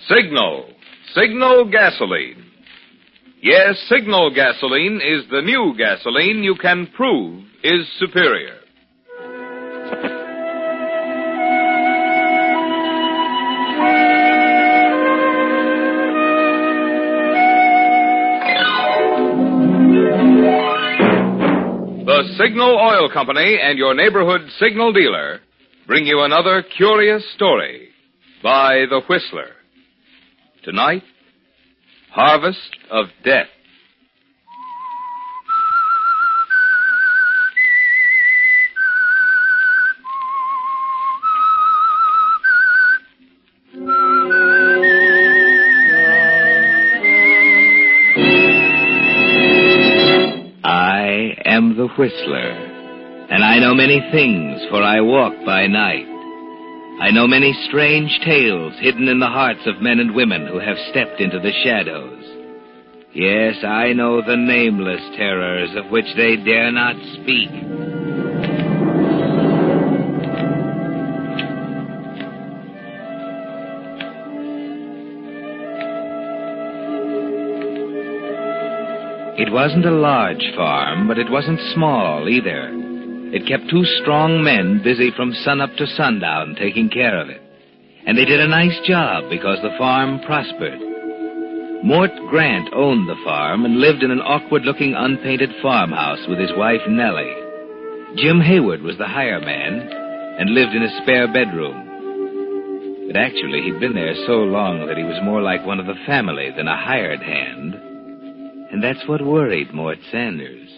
Signal. Signal gasoline. Yes, Signal gasoline is the new gasoline you can prove is superior. The Signal Oil Company and your neighborhood Signal dealer bring you another curious story by The Whistler. Tonight, Harvest of Death. I am the Whistler, and I know many things, for I walk by night. I know many strange tales hidden in the hearts of men and women who have stepped into the shadows. Yes, I know the nameless terrors of which they dare not speak. It wasn't a large farm, but it wasn't small either. It kept two strong men busy from sunup to sundown taking care of it. And they did a nice job because the farm prospered. Mort Grant owned the farm and lived in an awkward-looking unpainted farmhouse with his wife Nellie. Jim Hayward was the hire man and lived in a spare bedroom. But actually, he'd been there so long that he was more like one of the family than a hired hand. And that's what worried Mort Sanders.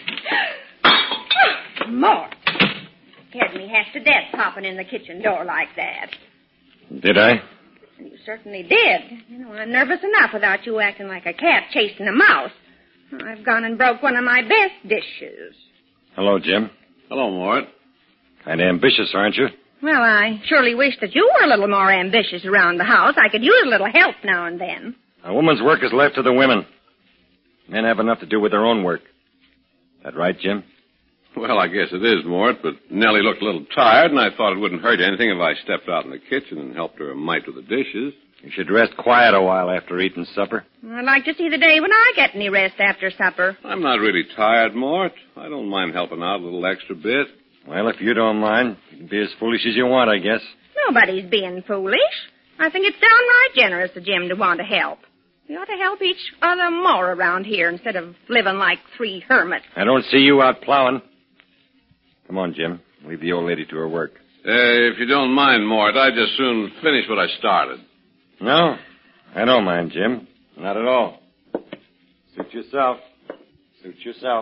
Mort. Scared me half to death popping in the kitchen door like that. Did I? You certainly did. You know, I'm nervous enough without you acting like a cat chasing a mouse. I've gone and broke one of my best dishes. Hello, Jim. Hello, Mort. Kind of ambitious, aren't you? Well, I surely wish that you were a little more ambitious around the house. I could use a little help now and then. A woman's work is left to the women. Men have enough to do with their own work. That right, Jim? Well, I guess it is, Mort, but Nellie looked a little tired, and I thought it wouldn't hurt anything if I stepped out in the kitchen and helped her a mite with the dishes. You should rest quiet a while after eating supper. I'd like to see the day when I get any rest after supper. I'm not really tired, Mort. I don't mind helping out a little extra bit. Well, if you don't mind, you can be as foolish as you want, I guess. Nobody's being foolish. I think it's downright generous of Jim to want to help. We ought to help each other more around here instead of living like three hermits. I don't see you out plowing. Come on, Jim. Leave the old lady to her work. If you don't mind, Mort, I'd just soon finish what I started. No, I don't mind, Jim. Not at all. Suit yourself. Suit yourself.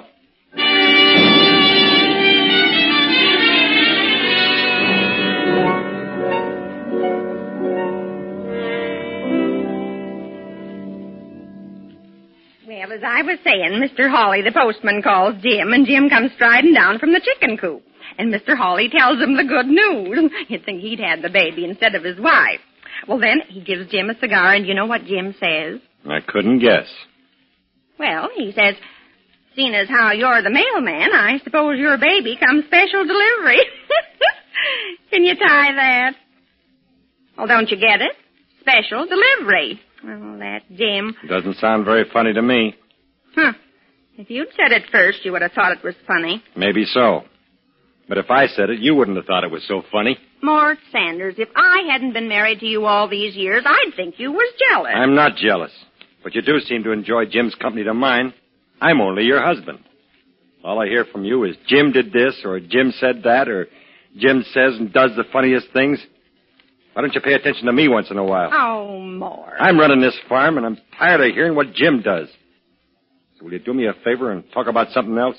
Well, as I was saying, Mr. Hawley, the postman, calls Jim, and Jim comes striding down from the chicken coop. And Mr. Hawley tells him the good news. You'd think he'd had the baby instead of his wife. Well, then, he gives Jim a cigar, and you know what Jim says? I couldn't guess. Well, he says, seeing as how you're the mailman, I suppose your baby comes special delivery. Can you tie that? Well, don't you get it? Special delivery. Oh, that Jim. Doesn't sound very funny to me. Huh. If you'd said it first, you would have thought it was funny. Maybe so. But if I said it, you wouldn't have thought it was so funny. Mort Sanders, if I hadn't been married to you all these years, I'd think you was jealous. I'm not jealous. But you do seem to enjoy Jim's company to mine. I'm only your husband. All I hear from you is Jim did this, or Jim said that, or Jim says and does the funniest things. Why don't you pay attention to me once in a while? Oh, Mort. I'm running this farm, and I'm tired of hearing what Jim does. So will you do me a favor and talk about something else?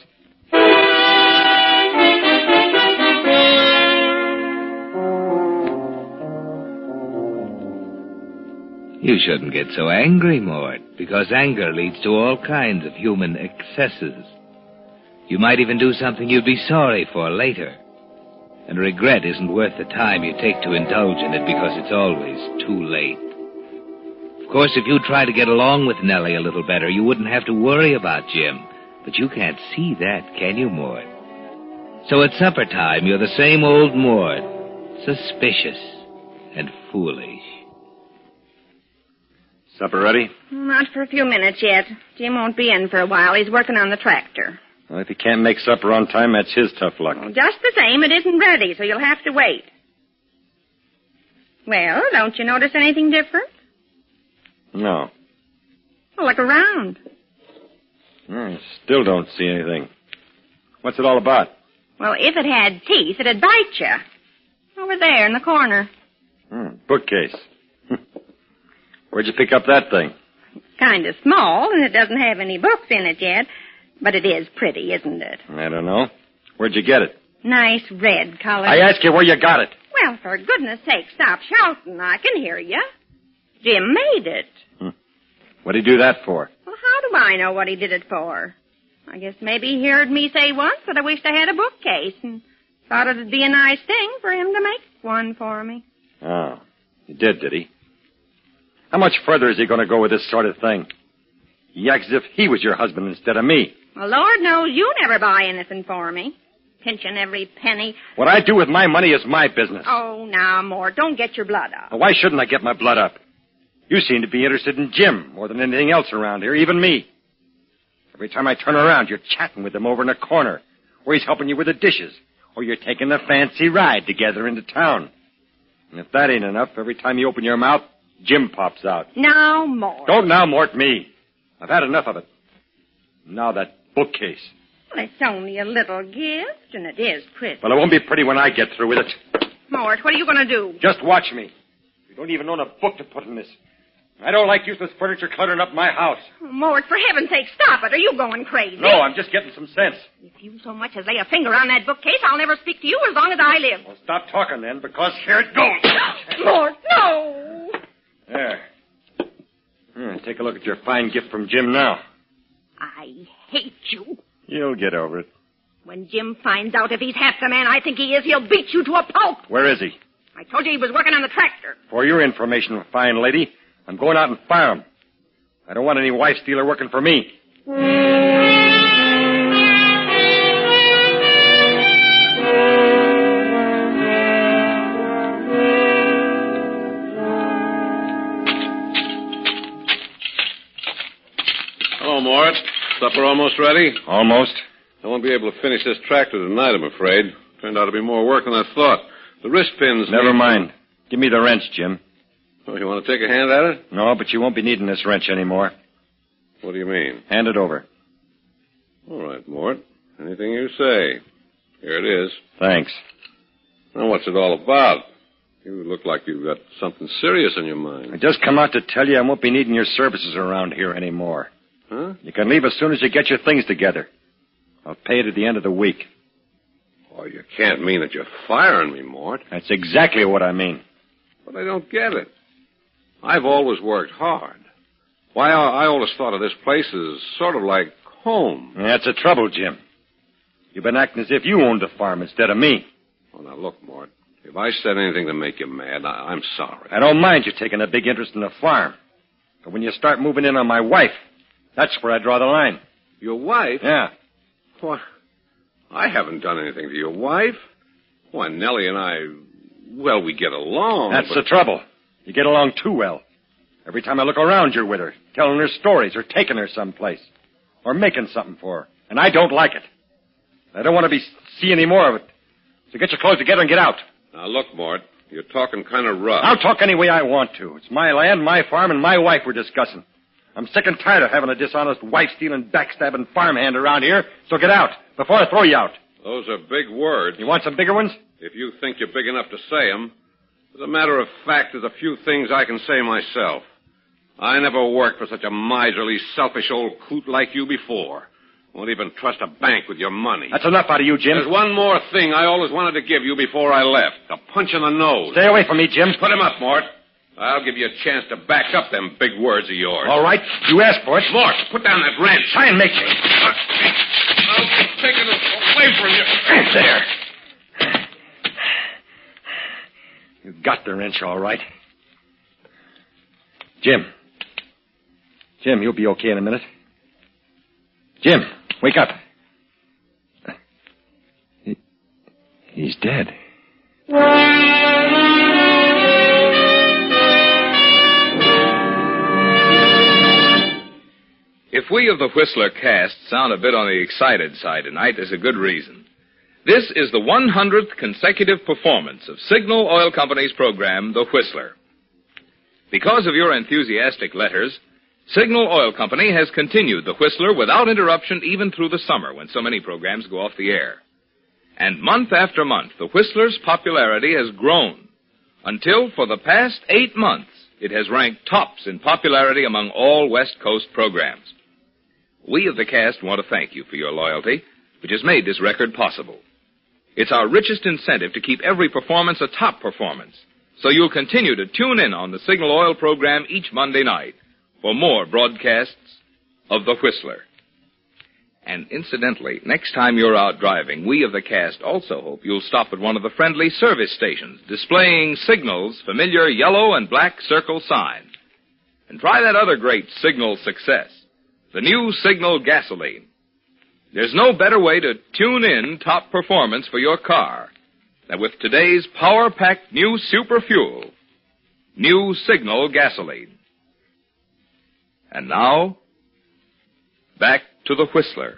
You shouldn't get so angry, Mort, because anger leads to all kinds of human excesses. You might even do something you'd be sorry for later. And regret isn't worth the time you take to indulge in it because it's always too late. Of course, if you try to get along with Nellie a little better, you wouldn't have to worry about Jim. But you can't see that, can you, Mort? So at supper time, you're the same old Mort, suspicious and foolish. Supper ready? Not for a few minutes yet. Jim won't be in for a while. He's working on the tractor. Well, if he can't make supper on time, that's his tough luck. Well, just the same, it isn't ready, so you'll have to wait. Well, don't you notice anything different? No. Well, look around. I still don't see anything. What's it all about? Well, if it had teeth, it'd bite you. Over there in the corner. Bookcase. Where'd you pick up that thing? It's kind of small, and it doesn't have any books in it yet. But it is pretty, isn't it? I don't know. Where'd you get it? Nice red color. I ask you where you got it. Well, for goodness sake, stop shouting. I can hear you. Jim made it. What'd he do that for? Well, how do I know what he did it for? I guess maybe he heard me say once that I wished I had a bookcase and thought it'd be a nice thing for him to make one for me. Oh, he did he? How much further is he going to go with this sort of thing? He acts as if he was your husband instead of me. Well, Lord knows you never buy anything for me. Pinching every penny. What I do with my money is my business. Oh, now, Mort, don't get your blood up. Well, why shouldn't I get my blood up? You seem to be interested in Jim more than anything else around here, even me. Every time I turn around, you're chatting with him over in a corner, or he's helping you with the dishes, or you're taking a fancy ride together into town. And if that ain't enough, every time you open your mouth, Jim pops out. Now, Mort. Don't now, Mort, me. I've had enough of it. Now that bookcase. Well, it's only a little gift, and it is pretty. Well, it won't be pretty when I get through with it. Mort, what are you going to do? Just watch me. You don't even own a book to put in this. I don't like useless furniture cluttering up my house. Oh, Mort, for heaven's sake, stop it. Are you going crazy? No, I'm just getting some sense. If you so much as lay a finger on that bookcase, I'll never speak to you as long as I live. Well, stop talking then, because here it goes. Mort, no! There. Take a look at your fine gift from Jim now. I hate you. You'll get over it. When Jim finds out if he's half the man I think he is, he'll beat you to a pulp. Where is he? I told you he was working on the tractor. For your information, fine lady, I'm going out and fire him. I don't want any wife stealer working for me. Hello, Mort. Supper almost ready? Almost. I won't be able to finish this tractor tonight, I'm afraid. Turned out to be more work than I thought. The wrist pins... Never mind. Give me the wrench, Jim. Oh, you want to take a hand at it? No, but you won't be needing this wrench anymore. What do you mean? Hand it over. All right, Mort. Anything you say. Here it is. Thanks. Now, what's it all about? You look like you've got something serious on your mind. I just come out to tell you I won't be needing your services around here anymore. Huh? You can leave as soon as you get your things together. I'll pay it at the end of the week. Oh, you can't mean that you're firing me, Mort. That's exactly what I mean. But I don't get it. I've always worked hard. Why, I always thought of this place as sort of like home. That's the trouble, Jim. You've been acting as if you owned the farm instead of me. Oh, now look, Mort. If I said anything to make you mad, I'm sorry. I don't mind you taking a big interest in the farm. But when you start moving in on my wife, that's where I draw the line. Your wife? Yeah. Why, I haven't done anything to your wife. Why, Nellie and I, well, we get along. That's the trouble. You get along too well. Every time I look around, you're with her, telling her stories or taking her someplace or making something for her. And I don't like it. I don't want to see any more of it. So get your clothes together and get out. Now, look, Mort, you're talking kind of rough. I'll talk any way I want to. It's my land, my farm, and my wife we're discussing. I'm sick and tired of having a dishonest, wife-stealing, backstabbing farmhand around here, so get out before I throw you out. Those are big words. You want some bigger ones? If you think you're big enough to say them. As a matter of fact, there's a few things I can say myself. I never worked for such a miserly, selfish old coot like you before. Won't even trust a bank with your money. That's enough out of you, Jim. There's one more thing I always wanted to give you before I left. A punch in the nose. Stay away from me, Jim. Put him up, Mort. I'll give you a chance to back up them big words of yours. All right. You asked for it. Mort, put down that wrench. Try and make me. I'll be taking it away from you. There. You got the wrench, all right. Jim. Jim, you'll be okay in a minute. Jim, wake up. He's dead. If we of the Whistler cast sound a bit on the excited side tonight, there's a good reason. This is the 100th consecutive performance of Signal Oil Company's program, The Whistler. Because of your enthusiastic letters, Signal Oil Company has continued The Whistler without interruption even through the summer when so many programs go off the air. And month after month, The Whistler's popularity has grown until for the past 8 months, it has ranked tops in popularity among all West Coast programs. We of the cast want to thank you for your loyalty, which has made this record possible. It's our richest incentive to keep every performance a top performance, so you'll continue to tune in on the Signal Oil program each Monday night for more broadcasts of The Whistler. And incidentally, next time you're out driving, we of the cast also hope you'll stop at one of the friendly service stations displaying Signal's familiar yellow and black circle sign. And try that other great Signal success, the new Signal gasoline. There's no better way to tune in top performance for your car than with today's power-packed new super fuel, new Signal gasoline. And now, back to the Whistler.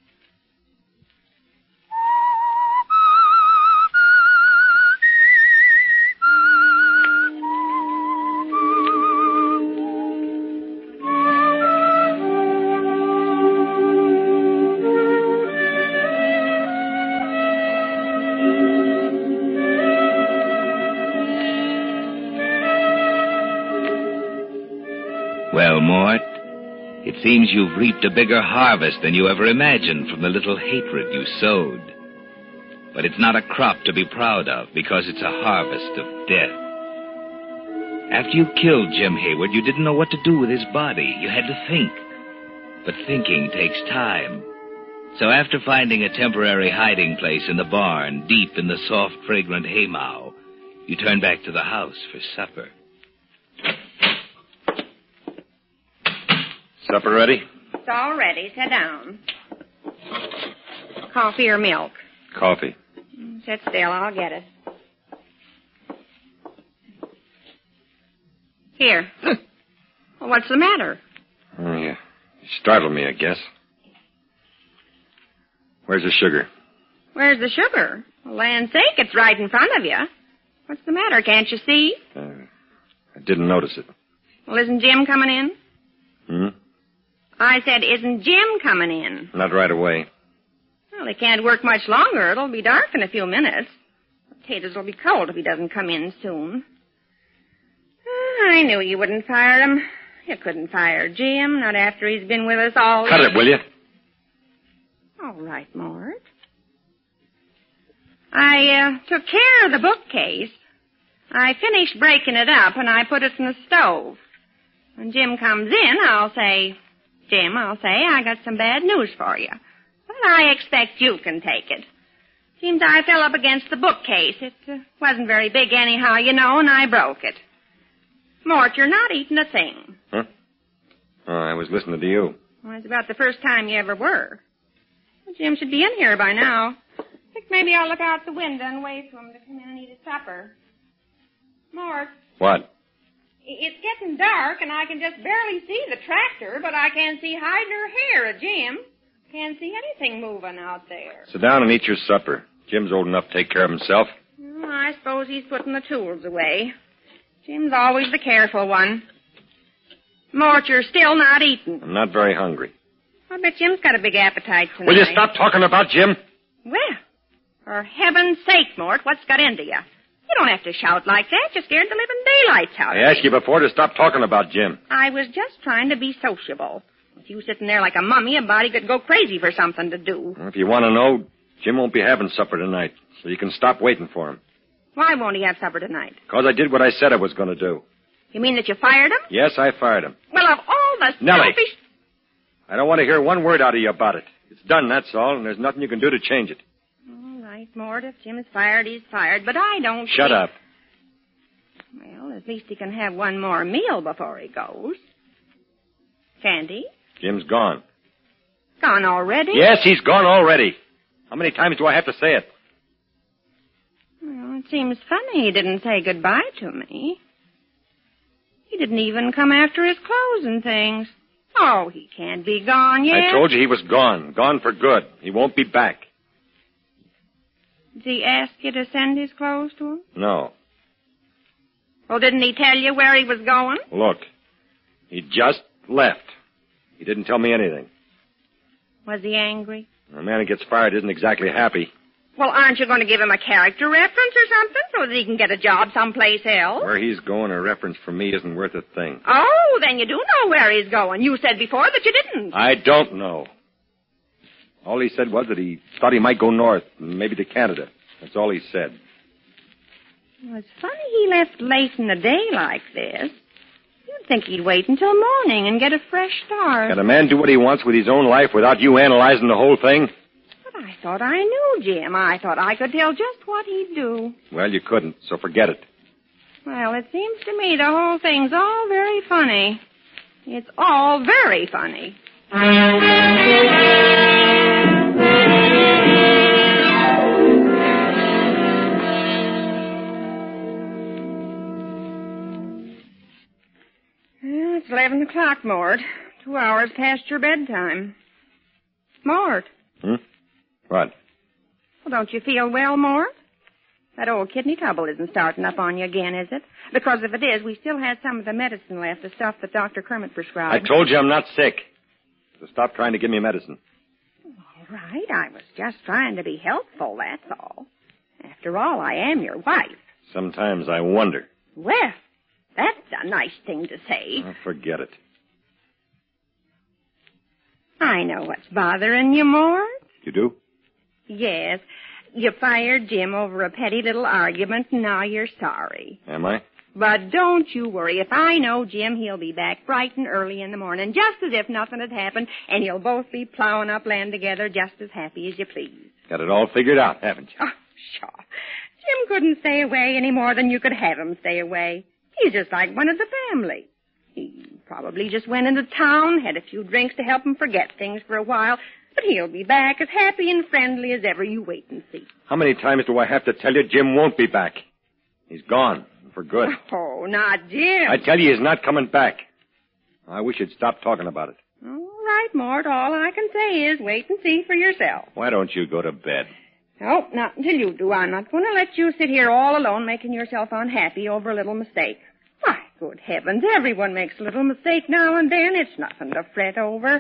Well, Mort, it seems you've reaped a bigger harvest than you ever imagined from the little hatred you sowed. But it's not a crop to be proud of because it's a harvest of death. After you killed Jim Hayward, you didn't know what to do with his body. You had to think. But thinking takes time. So after finding a temporary hiding place in the barn, deep in the soft, fragrant haymow, you turned back to the house for supper. Supper ready? It's all ready. Sit down. Coffee or milk? Coffee. Sit still. I'll get it. Here. Well, what's the matter? Oh, yeah. You startled me, I guess. Where's the sugar? Where's the sugar? Well, land's sake, it's right in front of you. What's the matter? Can't you see? I didn't notice it. Well, isn't Jim coming in? I said, isn't Jim coming in? Not right away. Well, he can't work much longer. It'll be dark in a few minutes. Potatoes will be cold if he doesn't come in soon. I knew you wouldn't fire him. You couldn't fire Jim, not after he's been with us all Cut it, will you? All right, Mort. I took care of the bookcase. I finished breaking it up, and I put it in the stove. When Jim comes in, I'll say, I got some bad news for you. But I expect you can take it. Seems I fell up against the bookcase. It wasn't very big anyhow, you know, and I broke it. Mort, you're not eating a thing. Huh? Oh, I was listening to you. Well, it's about the first time you ever were. Well, Jim should be in here by now. I think maybe I'll look out the window and wait for him to come in and eat his supper. Mort. What? It's getting dark, and I can just barely see the tractor, but I can't see hide nor hair of Jim. Can't see anything moving out there. Sit down and eat your supper. Jim's old enough to take care of himself. Well, I suppose he's putting the tools away. Jim's always the careful one. Mort, you're still not eating. I'm not very hungry. I bet Jim's got a big appetite tonight. Will you stop talking about Jim? Well, for heaven's sake, Mort, what's got into you? You don't have to shout like that. You scared the living daylights out of me. I asked you before to stop talking about Jim. I was just trying to be sociable. With you sitting there like a mummy, a body could go crazy for something to do. Well, if you want to know, Jim won't be having supper tonight, so you can stop waiting for him. Why won't he have supper tonight? Because I did what I said I was going to do. You mean that you fired him? Yes, I fired him. Well, of all the Nellie. selfish... I don't want to hear one word out of you about it. It's done, that's all, and there's nothing you can do to change it. All right, Mort, if Jim's fired, he's fired, but I don't Shut up. Well, at least he can have one more meal before he goes. Can't he? Jim's gone. Gone already? Yes, he's gone already. How many times do I have to say it? Well, it seems funny he didn't say goodbye to me. He didn't even come after his clothes and things. Oh, he can't be gone yet. I told you he was gone. Gone for good. He won't be back. Did he ask you to send his clothes to him? No. Well, didn't he tell you where he was going? Look, he just left. He didn't tell me anything. Was he angry? A man who gets fired isn't exactly happy. Well, aren't you going to give him a character reference or something so that he can get a job someplace else? Where he's going, a reference from me isn't worth a thing. Oh, then you do know where he's going. You said before that you didn't. I don't know. All he said was that he thought he might go north, maybe to Canada. That's all he said. Well, it's funny he left late in the day like this. You'd think he'd wait until morning and get a fresh start. Can a man do what he wants with his own life without you analyzing the whole thing? But I thought I knew Jim. I thought I could tell just what he'd do. Well, you couldn't, so forget it. Well, it seems to me the whole thing's all very funny. It's all very funny. Well, it's 11 o'clock, Mort. 2 hours past your bedtime. Mort. What? Well, don't you feel well, Mort? That old kidney trouble isn't starting up on you again, is it? Because if it is, we still have some of the medicine left, the stuff that Dr. Kermit prescribed. I told you I'm not sick. So stop trying to give me medicine. All right, I was just trying to be helpful, that's all. After all, I am your wife. Sometimes I wonder. Well, that's a nice thing to say. Oh, forget it. I know what's bothering you, Mort. You do? Yes. You fired Jim over a petty little argument, and now you're sorry. Am I? But don't you worry. If I know Jim, he'll be back bright and early in the morning, just as if nothing had happened, and you'll both be plowing up land together just as happy as you please. Got it all figured out, haven't you? Oh, sure. Jim couldn't stay away any more than you could have him stay away. He's just like one of the family. He probably just went into town, had a few drinks to help him forget things for a while, but he'll be back as happy and friendly as ever. You wait and see. How many times do I have to tell you Jim won't be back? He's gone, for good. Oh, not Jim. I tell you he's not coming back. I wish you'd stop talking about it. All right, Mort. All I can say is wait and see for yourself. Why don't you go to bed? No, not until you do. I'm not going to let you sit here all alone making yourself unhappy over a little mistake. Why, good heavens, everyone makes a little mistake now and then. It's nothing to fret over.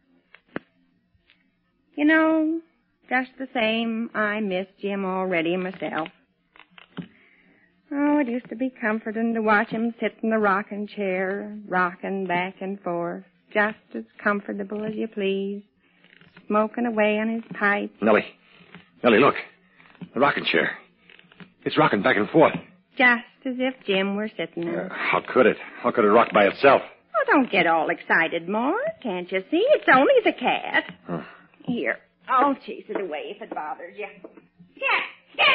You know, just the same, I miss Jim already myself. Oh, it used to be comforting to watch him sit in the rocking chair, rocking back and forth, just as comfortable as you please, smoking away on his pipe. Nellie, look. The rocking chair. It's rocking back and forth. Just as if Jim were sitting there. How could it? How could it rock by itself? Oh, don't get all excited, Mort. Can't you see? It's only the cat. Huh. Here, I'll chase it away if it bothers you. Cat!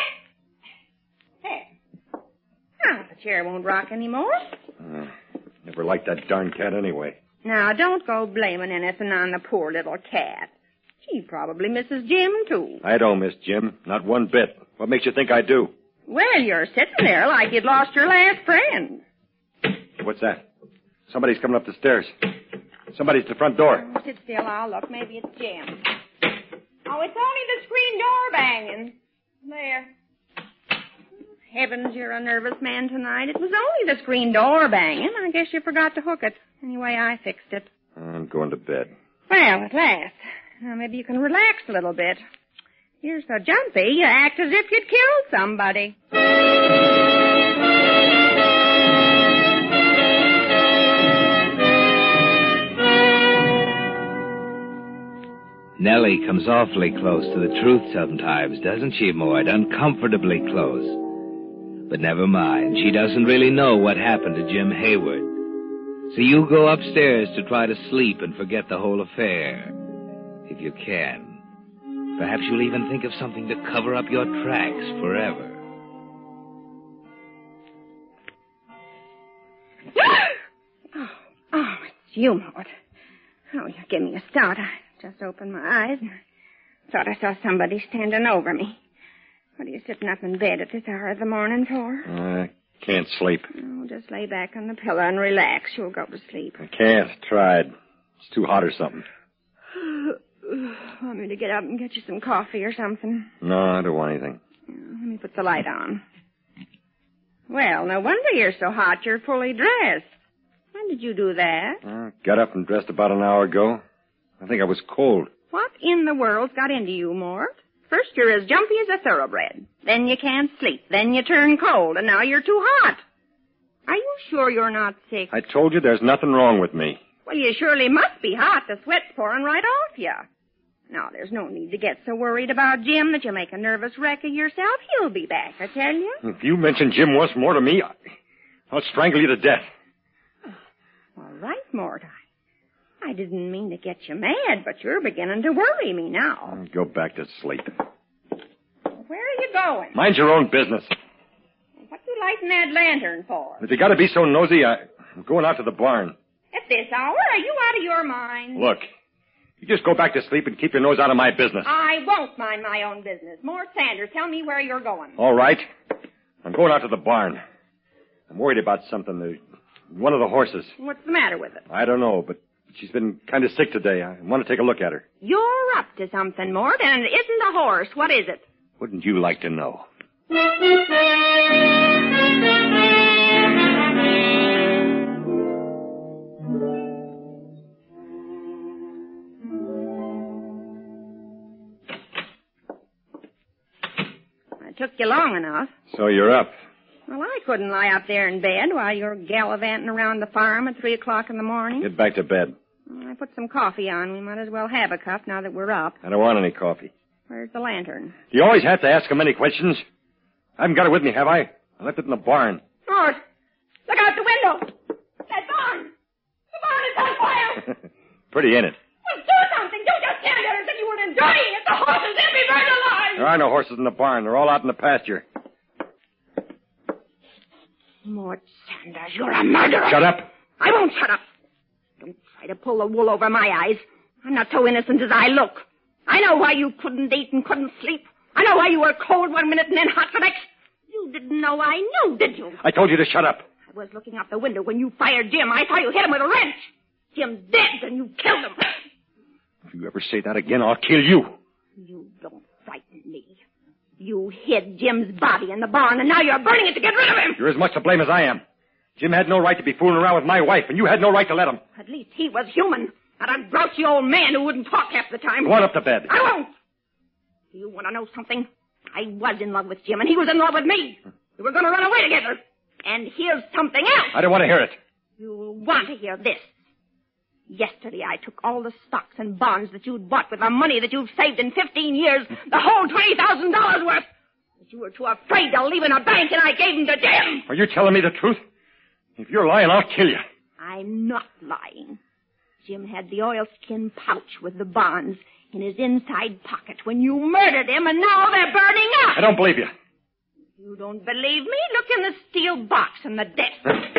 There. Now, the chair won't rock anymore. Never liked that darn cat anyway. Now, don't go blaming anything on the poor little cat. She probably misses Jim, too. I don't miss Jim. Not one bit. What makes you think I do? Well, you're sitting there like you'd lost your last friend. What's that? Somebody's coming up the stairs. Somebody's at the front door. Oh, sit still. I'll look. Maybe it's Jim. Oh, it's only the screen door banging. There. Heavens, you're a nervous man tonight. It was only the screen door banging. I guess you forgot to hook it. Anyway, I fixed it. I'm going to bed. Well, at last. Now, maybe you can relax a little bit. You're so jumpy, you act as if you'd killed somebody. Nellie comes awfully close to the truth sometimes, doesn't she, Mort? Uncomfortably close. But never mind. She doesn't really know what happened to Jim Hayward. So you go upstairs to try to sleep and forget the whole affair. If you can. Perhaps you'll even think of something to cover up your tracks forever. Oh, it's you, Mort. Oh, you give me a start. I just opened my eyes and I thought I saw somebody standing over me. What are you sitting up in bed at this hour of the morning for? I can't sleep. Oh, just lay back on the pillow and relax. You'll go to sleep. I can't. Tried. It's too hot or something. Want me to get up and get you some coffee or something? No, I don't want anything. Let me put the light on. Well, no wonder you're so hot. You're fully dressed. When did you do that? Got up and dressed about an hour ago. I think I was cold. What in the world's got into you, Mort? First you're as jumpy as a thoroughbred. Then you can't sleep. Then you turn cold. And now you're too hot. Are you sure you're not sick? I told you there's nothing wrong with me. Well, you surely must be hot. The sweat's pouring right off you. Now, there's no need to get so worried about Jim that you make a nervous wreck of yourself. He'll be back, I tell you. If you mention Jim once more to me, I'll strangle you to death. All right, Mort. I didn't mean to get you mad, but you're beginning to worry me now. Go back to sleep. Where are you going? Mind your own business. What you lighting that lantern for? If you gotta be so nosy, I'm going out to the barn. At this hour? Are you out of your mind? Look, you just go back to sleep and keep your nose out of my business. I won't mind my own business. Mort Sanders, tell me where you're going. All right. I'm going out to the barn. I'm worried about something. One of the horses. What's the matter with it? I don't know, but she's been kind of sick today. I want to take a look at her. You're up to something, Mort, and it isn't a horse. What is it? Wouldn't you like to know? It took you long enough. So you're up. Well, I couldn't lie up there in bed while you're gallivanting around the farm at 3 o'clock in the morning. Get back to bed. Well, I put some coffee on. We might as well have a cup now that we're up. I don't want any coffee. Where's the lantern? Do you always have to ask him any questions? I haven't got it with me, have I? I left it in the barn. Mort, look out the window. That barn. The barn is on fire. Pretty in it. Well, do something. Don't just stand there and think you were enjoying it. The horses, they'll be burned alive. There are no horses in the barn. They're all out in the pasture. Mort Sanders, you're a murderer. Shut up. I won't shut up. Don't try to pull the wool over my eyes. I'm not so innocent as I look. I know why you couldn't eat and couldn't sleep. I know why you were cold one minute and then hot the next. You didn't know I knew, did you? I told you to shut up. I was looking out the window when you fired Jim. I saw you hit him with a wrench. Jim's dead and you killed him. If you ever say that again, I'll kill you. You don't frighten me. You hid Jim's body in the barn, and now you're burning it to get rid of him. You're as much to blame as I am. Jim had no right to be fooling around with my wife, and you had no right to let him. At least he was human. Not a grouchy old man who wouldn't talk half the time. Go on up to bed. I won't. Do you want to know something? I was in love with Jim, and he was in love with me. We were going to run away together. And here's something else. I don't want to hear it. You'll want to hear this. Yesterday, I took all the stocks and bonds that you'd bought with the money that you've saved in 15 years, the whole $20,000 worth. But you were too afraid to leave in a bank, and I gave them to Jim. Are you telling me the truth? If you're lying, I'll kill you. I'm not lying. Jim had the oilskin pouch with the bonds in his inside pocket when you murdered him, and now they're burning up. I don't believe you. You don't believe me? Look in the steel box in the desk.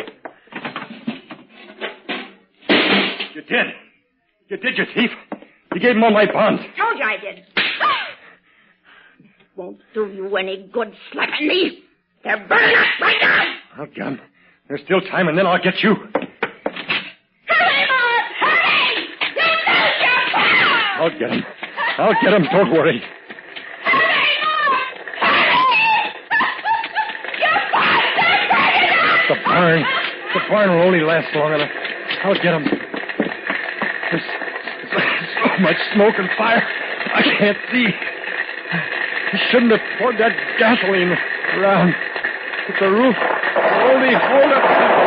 You did. You did, you thief. You gave him all my bonds. Told you I did. It won't do you any good slapping me. They're burning up right now. I'll get him. There's still time, and then I'll get you. Hurry, Mort! Hurry! You lose your power! I'll get him. I'll get him. Don't worry. Hurry, Mort! Hurry! Your bonds are burning up! The barn will only last long enough. I'll get him. There's so much smoke and fire. I can't see. You shouldn't have poured that gasoline around. But the roof will only hold up.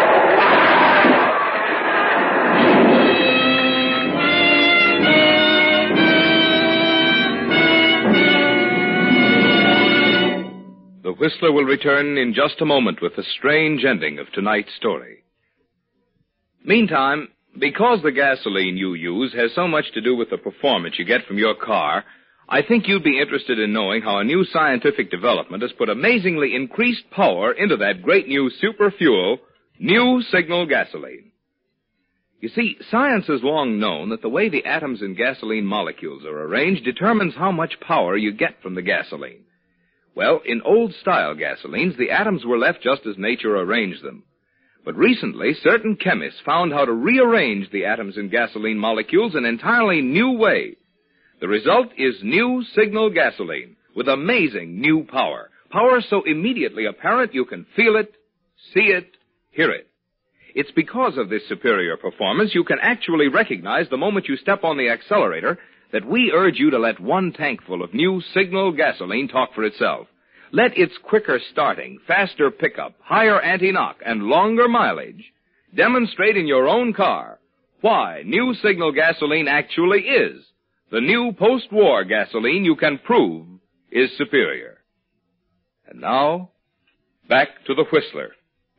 The Whistler will return in just a moment with the strange ending of tonight's story. Meantime, because the gasoline you use has so much to do with the performance you get from your car, I think you'd be interested in knowing how a new scientific development has put amazingly increased power into that great new super fuel, New Signal gasoline. You see, science has long known that the way the atoms in gasoline molecules are arranged determines how much power you get from the gasoline. Well, in old-style gasolines, the atoms were left just as nature arranged them. But recently, certain chemists found how to rearrange the atoms in gasoline molecules in an entirely new way. The result is new Signal gasoline with amazing new power. Power so immediately apparent you can feel it, see it, hear it. It's because of this superior performance you can actually recognize the moment you step on the accelerator that we urge you to let one tankful of new Signal gasoline talk for itself. Let its quicker starting, faster pickup, higher anti-knock, and longer mileage demonstrate in your own car why new Signal gasoline actually is the new post-war gasoline you can prove is superior. And now, back to the Whistler.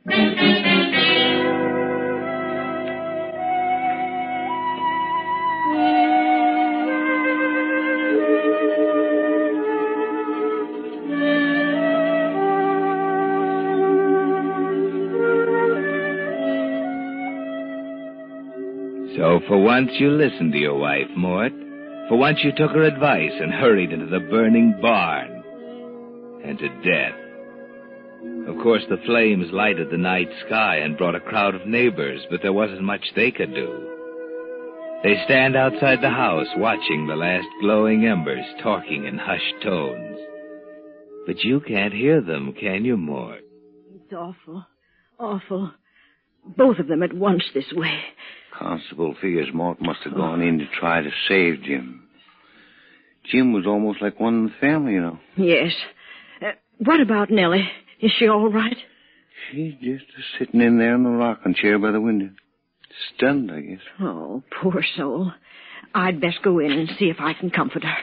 So for once you listened to your wife, Mort. For once you took her advice and hurried into the burning barn. And to death. Of course, the flames lighted the night sky and brought a crowd of neighbors, but there wasn't much they could do. They stand outside the house watching the last glowing embers, talking in hushed tones. But you can't hear them, can you, Mort? It's awful. Awful. Both of them at once this way. Constable figures Mort must have gone in to try to save Jim. Jim was almost like one in the family, you know. Yes. What about Nellie? Is she all right? She's just sitting in there in the rocking chair by the window. Stunned, I guess. Oh, poor soul. I'd best go in and see if I can comfort her.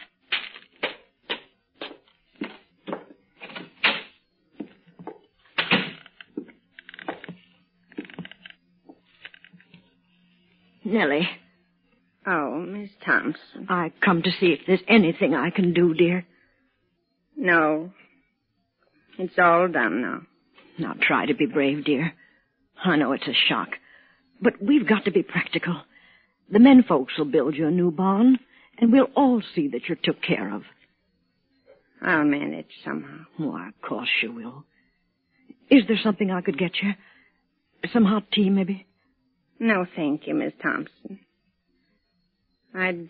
Nellie. Oh, Miss Thompson. I come to see if there's anything I can do, dear. No. It's all done now. Now try to be brave, dear. I know it's a shock, but we've got to be practical. The men folks will build you a new barn, and we'll all see that you're took care of. I'll manage somehow. Why, of course you will. Is there something I could get you? Some hot tea, maybe? No, thank you, Miss Thompson. I'd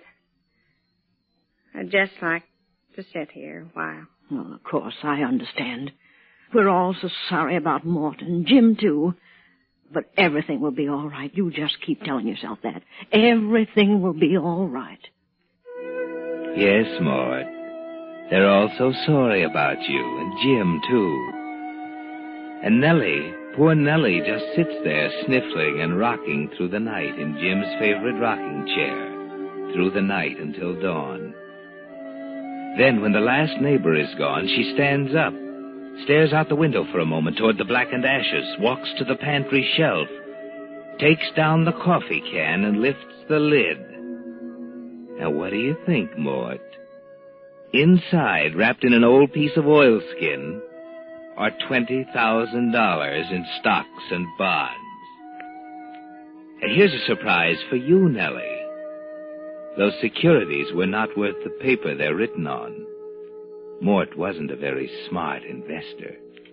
just like to sit here a while. Well, of course, I understand. We're all so sorry about Mort and Jim, too. But everything will be all right. You just keep telling yourself that. Everything will be all right. Yes, Mort. They're all so sorry about you, and Jim, too. And Nellie, poor Nellie, just sits there sniffling and rocking through the night in Jim's favorite rocking chair, through the night until dawn. Then, when the last neighbor is gone, she stands up, stares out the window for a moment toward the blackened ashes, walks to the pantry shelf, takes down the coffee can, and lifts the lid. Now, what do you think, Mort? Inside, wrapped in an old piece of oilskin, are $20,000 in stocks and bonds. And here's a surprise for you, Nellie. Those securities were not worth the paper they're written on. Mort wasn't a very smart investor.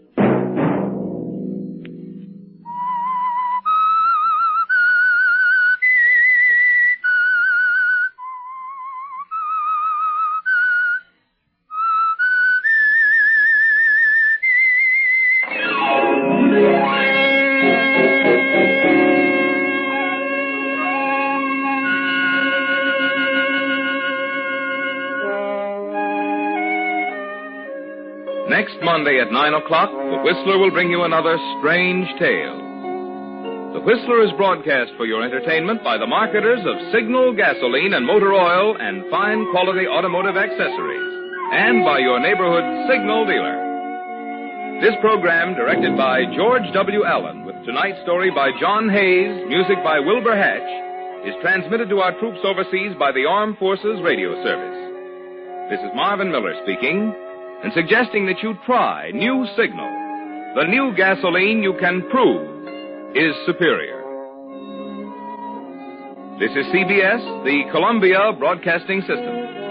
Next Monday at 9 o'clock, The Whistler will bring you another strange tale. The Whistler is broadcast for your entertainment by the marketers of Signal gasoline and motor oil and fine quality automotive accessories, and by your neighborhood Signal dealer. This program, directed by George W. Allen, with tonight's story by John Hayes, music by Wilbur Hatch, is transmitted to our troops overseas by the Armed Forces Radio Service. This is Marvin Miller speaking, and suggesting that you try new Signal, the new gasoline you can prove is superior. This is CBS, the Columbia Broadcasting System.